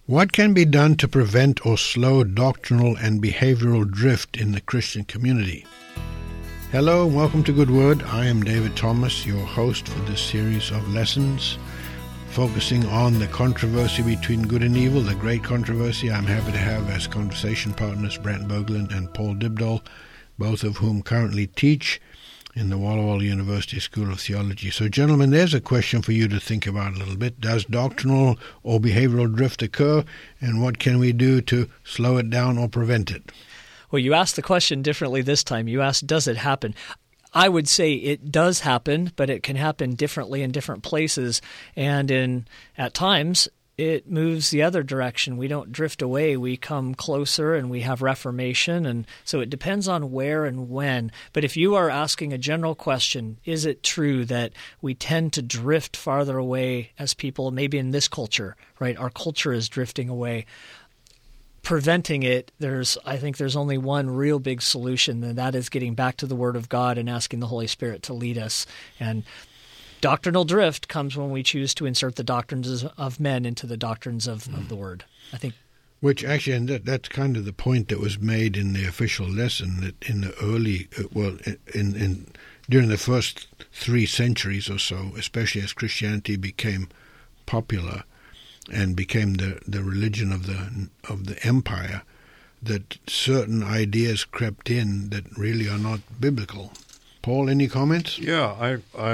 What can be done to prevent or slow doctrinal and behavioral drift in the Christian community? Hello and welcome to Good Word. I am David Thomas, your host for this series of lessons, focusing on the controversy between good and evil, the great controversy. I'm happy to have as conversation partners Brent Boglin and Paul Dibdall, both of whom currently teach in the Walla Walla University School of Theology. So, gentlemen, there's a question for you to think about a little bit. Does doctrinal or behavioral drift occur, and what can we do to slow it down or prevent it? Well, you asked the question differently this time. You asked, does it happen? I would say it does happen, but it can happen differently in different places. And at times, it moves the other direction. We don't drift away. We come closer and we have reformation. And so it depends on where and when. But if you are asking a general question, is it true that we tend to drift farther away as people, maybe in this culture, right? Our culture is drifting away. Preventing it, I think there's only one real big solution, and that is getting back to the Word of God and asking the Holy Spirit to lead us. And doctrinal drift comes when we choose to insert the doctrines of men into the doctrines of the Word, I think. Which actually, and that's kind of the point that was made in the official lesson, that in the early, during the first 3 centuries or so, especially as Christianity became popular and became the religion of the empire, that certain ideas crept in that really are not biblical. Paul, any comments? Yeah,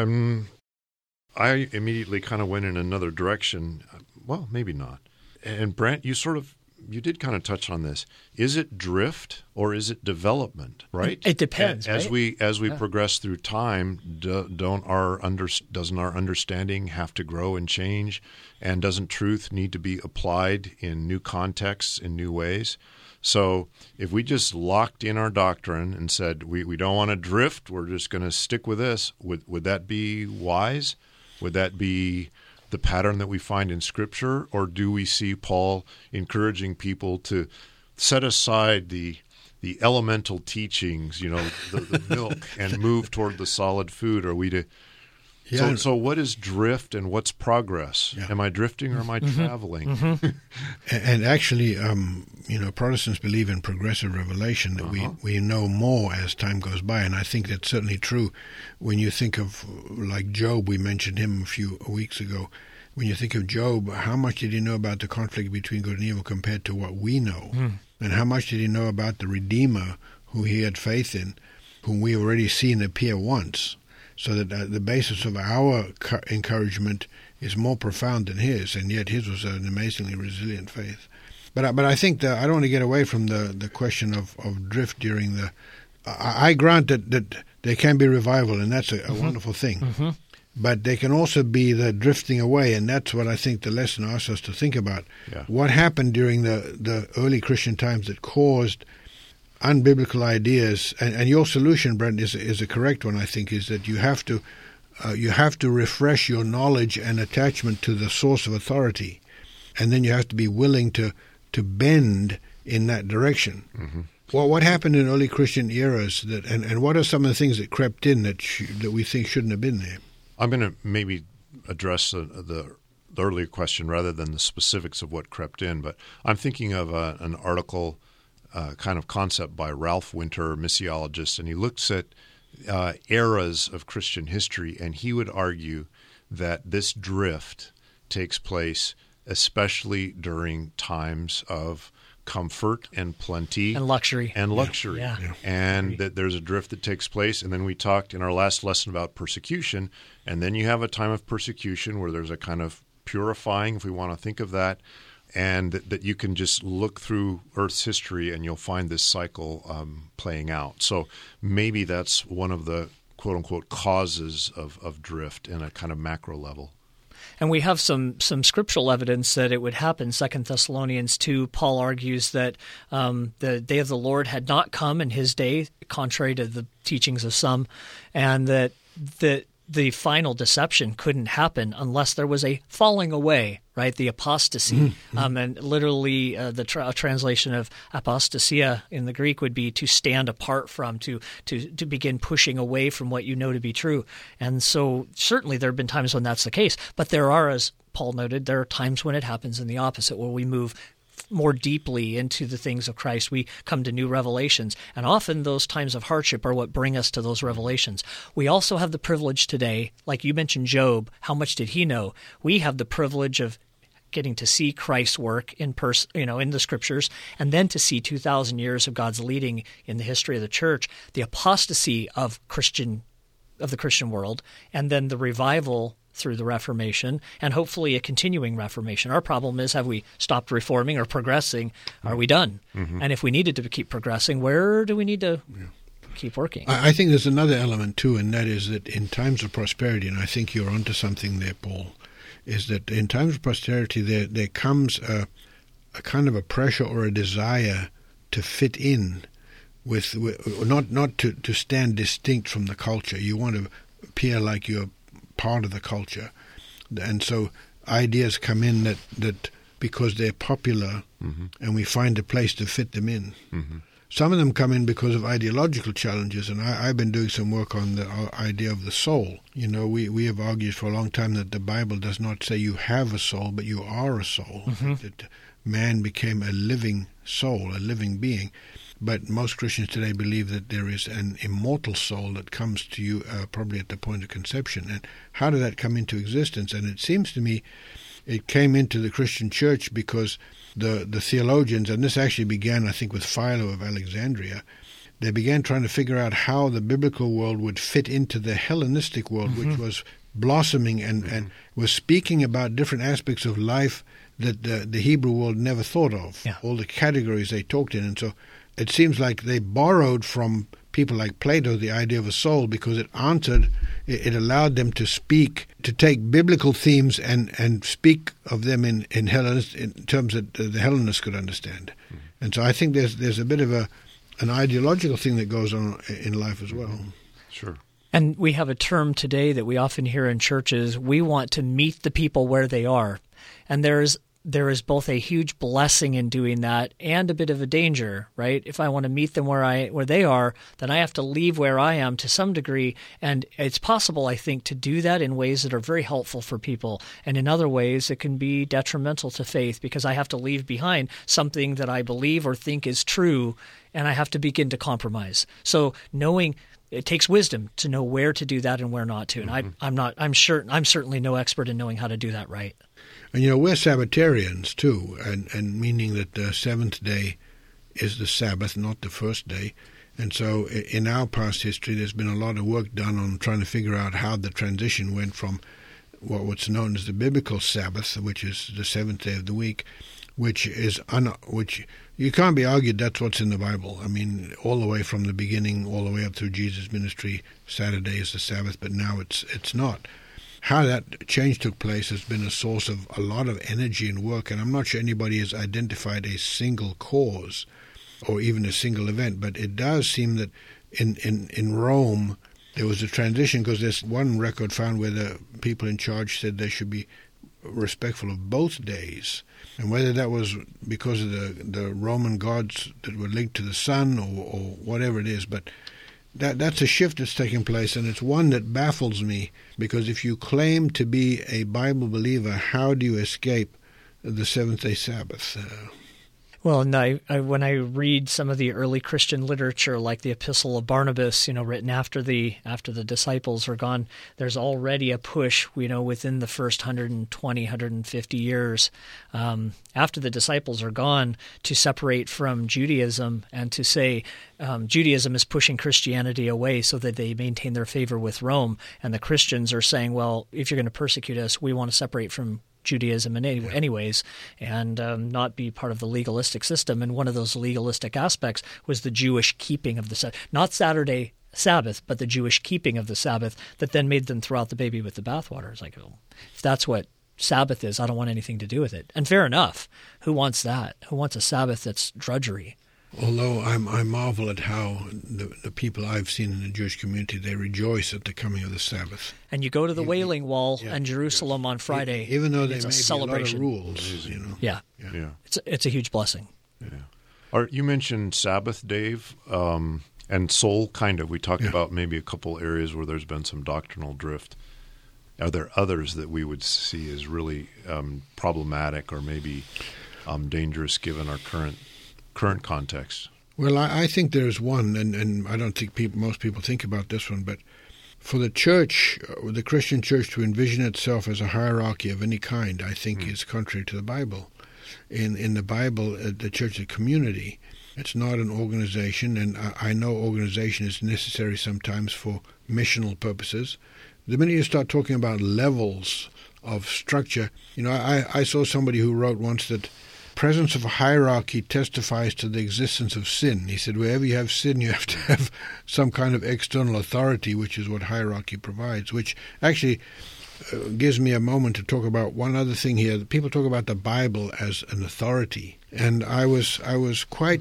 I immediately kind of went in another direction. Well, maybe not. And Brent, you did kind of touch on this. Is it drift or is it development? Right. It depends. As we progress through time, doesn't our understanding have to grow and change? And doesn't truth need to be applied in new contexts, in new ways? So if we just locked in our doctrine and said we don't want to drift, we're just going to stick with this, would that be wise? Would that be the pattern that we find in Scripture? Or do we see Paul encouraging people to set aside the elemental teachings, the milk, and move toward the solid food? Are we to... Yeah. So what is drift and what's progress? Yeah. Am I drifting or am I traveling? Mm-hmm. And actually, Protestants believe in progressive revelation, that we know more as time goes by, and I think that's certainly true. When you think of, like Job, we mentioned him a few weeks ago. When you think of Job, how much did he know about the conflict between good and evil compared to what we know? And how much did he know about the Redeemer who he had faith in, whom we already seen appear once? So that the basis of our encouragement is more profound than his, and yet his was an amazingly resilient faith. But I think that I don't want to get away from the question of drift during the... I grant that there can be revival, and that's a wonderful thing. Mm-hmm. But there can also be the drifting away, and that's what I think the lesson asks us to think about. Yeah. What happened during the early Christian times that caused unbiblical ideas, and your solution, Brent, is a correct one. I think is that you have to refresh your knowledge and attachment to the source of authority, and then you have to be willing to bend in that direction. Mm-hmm. Well, what happened in early Christian eras, and what are some of the things that crept in that we think shouldn't have been there? I'm going to maybe address the earlier question rather than the specifics of what crept in, but I'm thinking of an article. Kind of concept by Ralph Winter, missiologist, and he looks at eras of Christian history, and he would argue that this drift takes place especially during times of comfort and plenty. And luxury. Yeah. And that there's a drift that takes place, and then we talked in our last lesson about persecution, and then you have a time of persecution where there's a kind of purifying, if we want to think of that, and that you can just look through Earth's history and you'll find this cycle playing out. So maybe that's one of the quote-unquote causes of drift in a kind of macro level. And we have some scriptural evidence that it would happen. 2 Thessalonians 2, Paul argues that the day of the Lord had not come in his day, contrary to the teachings of some, and that the final deception couldn't happen unless there was a falling away, right? The apostasy. Mm-hmm. And literally the translation of apostasia in the Greek would be to stand apart from, to begin pushing away from what you know to be true. And so certainly there have been times when that's the case, but there are, as Paul noted, there are times when it happens in the opposite, where we move more deeply into the things of Christ. We come to new revelations, and often those times of hardship are what bring us to those revelations. We also have the privilege today, like you mentioned Job, how much did he know? We have the privilege of getting to see Christ's work in person, in the Scriptures, and then to see 2,000 years of God's leading in the history of the church, the apostasy of the Christian world, and then the revival through the Reformation, and hopefully a continuing Reformation. Our problem is, have we stopped reforming or progressing? Are we done? Mm-hmm. And if we needed to keep progressing, where do we need to keep working? I think there's another element too, and that is that in times of prosperity, and I think you're onto something there, Paul, is that in times of prosperity there comes a kind of a pressure or a desire to fit in with not to stand distinct from the culture. You want to appear like you're part of the culture, and so ideas come in that because they're popular, mm-hmm. and we find a place to fit them in. Mm-hmm. Some of them come in because of ideological challenges, and I've been doing some work on the idea of the soul. We have argued for a long time that the Bible does not say you have a soul, but you are a soul, mm-hmm. that man became a living soul, a living being. But most Christians today believe that there is an immortal soul that comes to you probably at the point of conception. And how did that come into existence? And it seems to me it came into the Christian church because the theologians, and this actually began, I think, with Philo of Alexandria, they began trying to figure out how the biblical world would fit into the Hellenistic world, mm-hmm. which was blossoming and was speaking about different aspects of life that the Hebrew world never thought of, all the categories they talked in. And so it seems like they borrowed from people like Plato the idea of a soul because it allowed them to take biblical themes and speak of them in terms that the Hellenists could understand. Mm-hmm. And so I think there's a bit of an ideological thing that goes on in life as well. Sure. And we have a term today that we often hear in churches: we want to meet the people where they are. And there is both a huge blessing in doing that and a bit of a danger, right? If I want to meet them where they are, then I have to leave where I am to some degree. And it's possible, I think, to do that in ways that are very helpful for people. And in other ways, it can be detrimental to faith because I have to leave behind something that I believe or think is true, and I have to begin to compromise. So it takes wisdom to know where to do that and where not to. And mm-hmm. I'm certainly no expert in knowing how to do that right. And we're Sabbatarians too, and meaning that the seventh day is the Sabbath, not the first day. And so in our past history, there's been a lot of work done on trying to figure out how the transition went from what's known as the biblical Sabbath, which is the seventh day of the week, which you can't be argued that's what's in the Bible. I mean, all the way from the beginning, all the way up through Jesus' ministry, Saturday is the Sabbath, but now it's not. How that change took place has been a source of a lot of energy and work, and I'm not sure anybody has identified a single cause or even a single event, but it does seem that in Rome there was a transition, because there's one record found where the people in charge said they should be respectful of both days, and whether that was because of the Roman gods that were linked to the sun or whatever it is, but that's a shift that's taking place, and it's one that baffles me, because if you claim to be a Bible believer, how do you escape the seventh-day Sabbath? Well, and when I read some of the early Christian literature, like the Epistle of Barnabas, written after the disciples are gone, there's already a push, within the first 120, 150 years after the disciples are gone, to separate from Judaism and to say Judaism is pushing Christianity away so that they maintain their favor with Rome, and the Christians are saying, well, if you're going to persecute us, we want to separate from Judaism in anyways, and not be part of the legalistic system. And one of those legalistic aspects was the Jewish keeping of the Sabbath, not Saturday Sabbath, but the Jewish keeping of the Sabbath, that then made them throw out the baby with the bathwater. It's like, well, if that's what Sabbath is, I don't want anything to do with it. And fair enough. Who wants that? Who wants a Sabbath that's drudgery? Although I marvel at how the people I've seen in the Jewish community, they rejoice at the coming of the Sabbath. And you go to the Wailing Wall in Jerusalem on Friday. Even though there it's may a celebration. Be a lot of rules. Yeah. It's a huge blessing. Yeah. You mentioned Sabbath, Dave, and soul, kind of. We talked about maybe a couple areas where there's been some doctrinal drift. Are there others that we would see as really problematic or maybe dangerous given our current context? Well, I think there's one, and I don't think most people think about this one, but for the church, the Christian church, to envision itself as a hierarchy of any kind, I think is contrary to the Bible. In the Bible, the church is a community. It's not an organization, and I know organization is necessary sometimes for missional purposes. The minute you start talking about levels of structure, I saw somebody who wrote once that presence of a hierarchy testifies to the existence of sin. He said, wherever you have sin, you have to have some kind of external authority, which is what hierarchy provides, which actually gives me a moment to talk about one other thing here. People talk about the Bible as an authority, and I was quite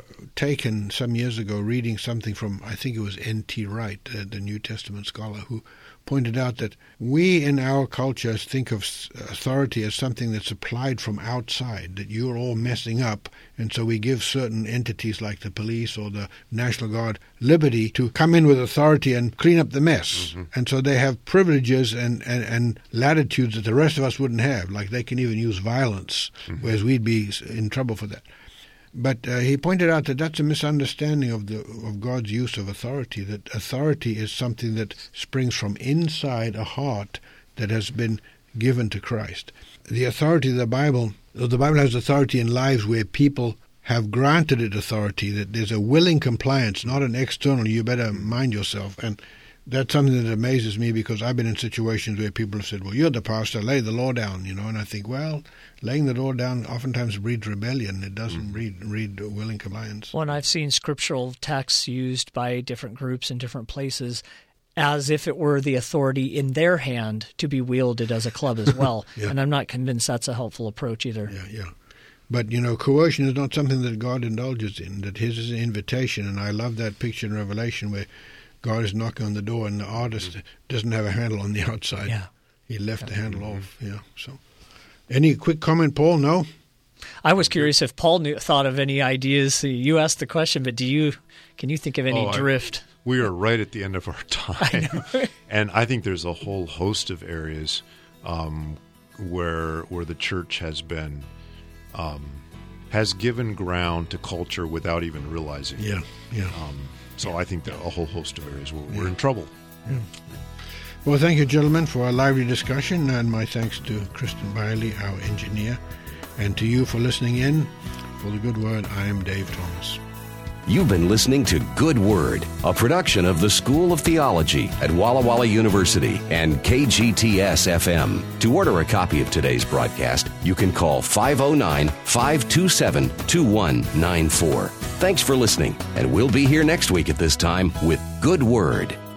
taken some years ago reading something from, I think it was N.T. Wright, the New Testament scholar, who pointed out that we in our culture think of authority as something that's applied from outside, that you're all messing up, and so we give certain entities like the police or the National Guard liberty to come in with authority and clean up the mess. Mm-hmm. And so they have privileges and latitudes that the rest of us wouldn't have, like they can even use violence, whereas we'd be in trouble for that. But he pointed out that that's a misunderstanding of God's use of authority, that authority is something that springs from inside a heart that has been given to Christ. The authority of the Bible has authority in lives where people have granted it authority, that there's a willing compliance, not an external, you better mind yourself. And that's something that amazes me, because I've been in situations where people have said, well, you're the pastor, lay the law down, and I think, well, laying the law down oftentimes breeds rebellion. It doesn't read willing compliance. Well, and I've seen scriptural texts used by different groups in different places as if it were the authority in their hand to be wielded as a club as well. Yeah. And I'm not convinced that's a helpful approach either. Yeah. But, coercion is not something that God indulges in, that his is an invitation. And I love that picture in Revelation where God is knocking on the door and the artist doesn't have a handle on the outside. Yeah. He left the handle off. Yeah. So, any quick comment, Paul? No? I was curious if Paul thought of any ideas. You asked the question, but can you think of any drift? We are right at the end of our time. And I think there's a whole host of areas where the church has been has given ground to culture without even realizing it. Yeah. So I think that a whole host of areas where we're in trouble. Yeah. Well, thank you, gentlemen, for a lively discussion, and my thanks to Kristen Biley, our engineer, and to you for listening in. For the Good Word, I am Dave Thomas. You've been listening to Good Word, a production of the School of Theology at Walla Walla University and KGTS-FM. To order a copy of today's broadcast, you can call 509-527-2194. Thanks for listening, and we'll be here next week at this time with Good Word.